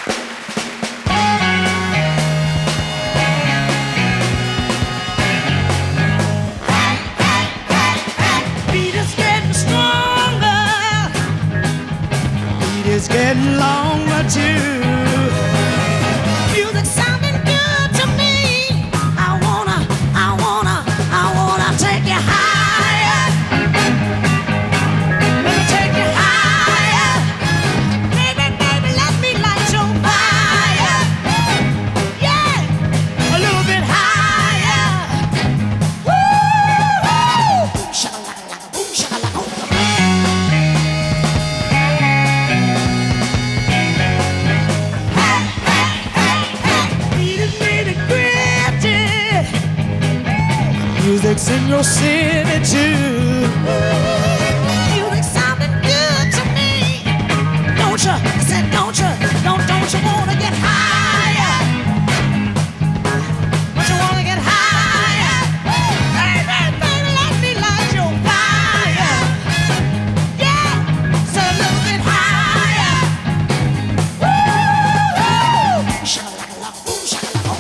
Beat is getting stronger. Beat is getting longer too. Music sounding good to me. I wanna take you higher. Let me take you higher. Baby, baby, let me light your fire. Yeah, a little bit higher. Woo! Shakalaka, boom, shakalaka. Music's in your city too. Music sounding good to me. Don't you? I said, don't you wanna get higher? Don't you wanna get higher? Baby, baby, let me light your fire. Yeah, so a little bit higher. Woo! Shakalaka, boom, shakalaka.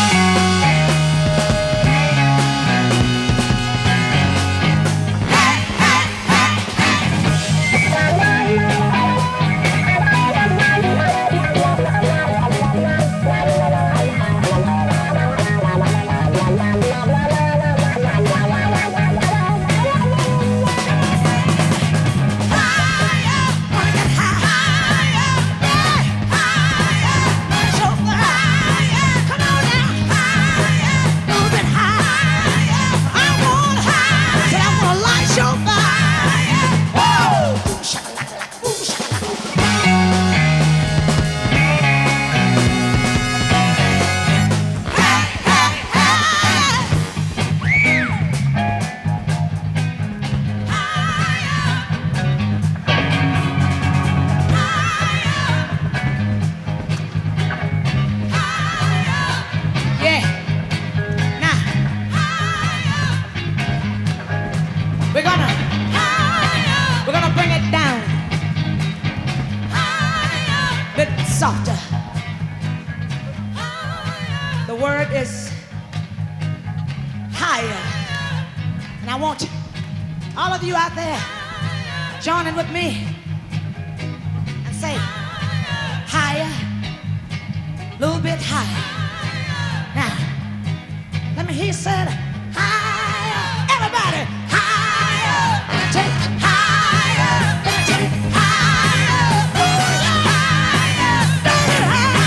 We're gonna bring it down a bit softer. The word is higher. And I want all of you out there joining with me and say higher, a little bit higher. Now, let me hear you say it. Higher, everybody, higher, take higher, take higher, higher, take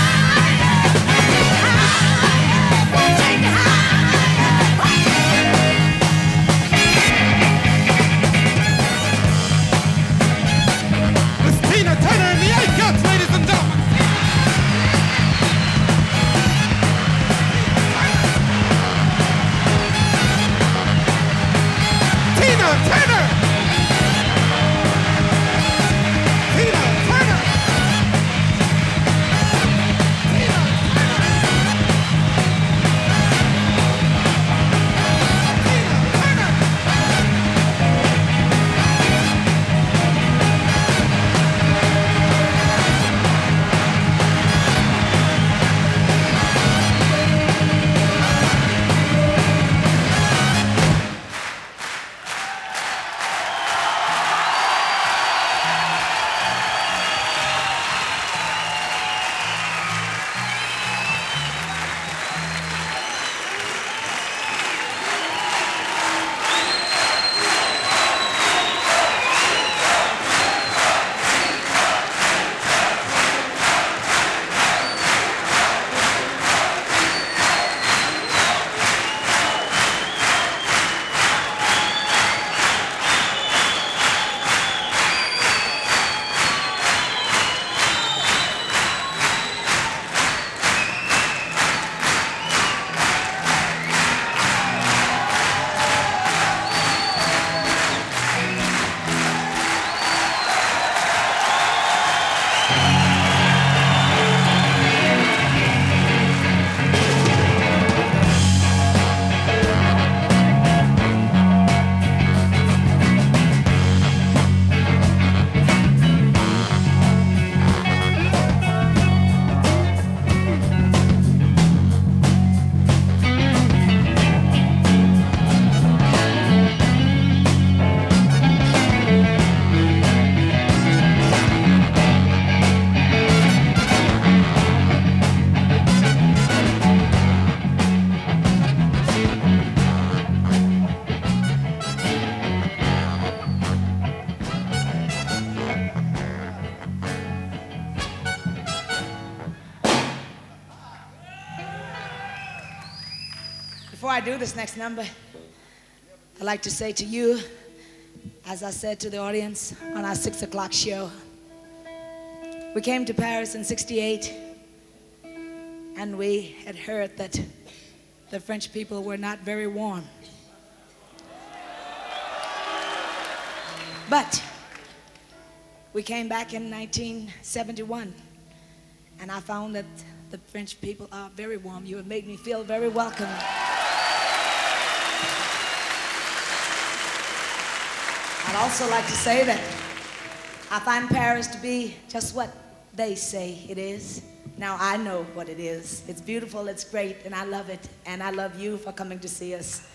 higher. It's Tina Turner in the 8 Cuts, ladies and gentlemen. Before I do this next number, I'd like to say to you, as I said to the audience on our 6 o'clock show, we came to Paris in '68, and we had heard that the French people were not very warm. But we came back in 1971, and I found that the French people are very warm. You have made me feel very welcome. I'd also like to say that I find Paris to be just what they say it is. Now I know what it is. It's beautiful, it's great, and I love it. And I love you for coming to see us.